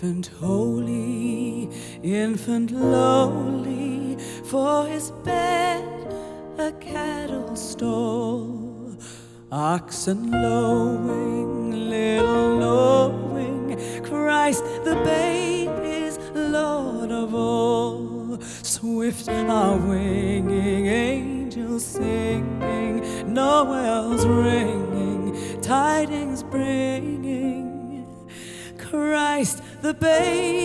Infant holy, infant lowly, for his bed a cattle stall. Oxen lowing, little knowing, Christ the babe is Lord of all. Swift are winging, angels singing, Noel's ringing, tidings bringing. Christ the babe